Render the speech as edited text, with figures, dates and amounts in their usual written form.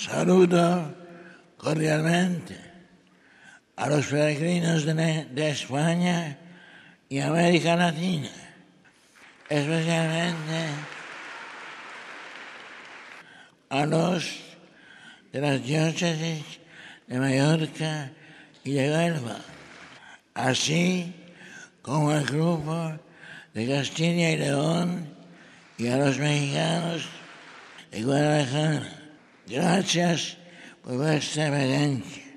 Saludo cordialmente a los peregrinos de España y América Latina, especialmente a los de las diócesis de Mallorca y de Huelva, así como al grupo de Castilla y León y a los mexicanos de Guadalajara. Gracias por vuestra presencia.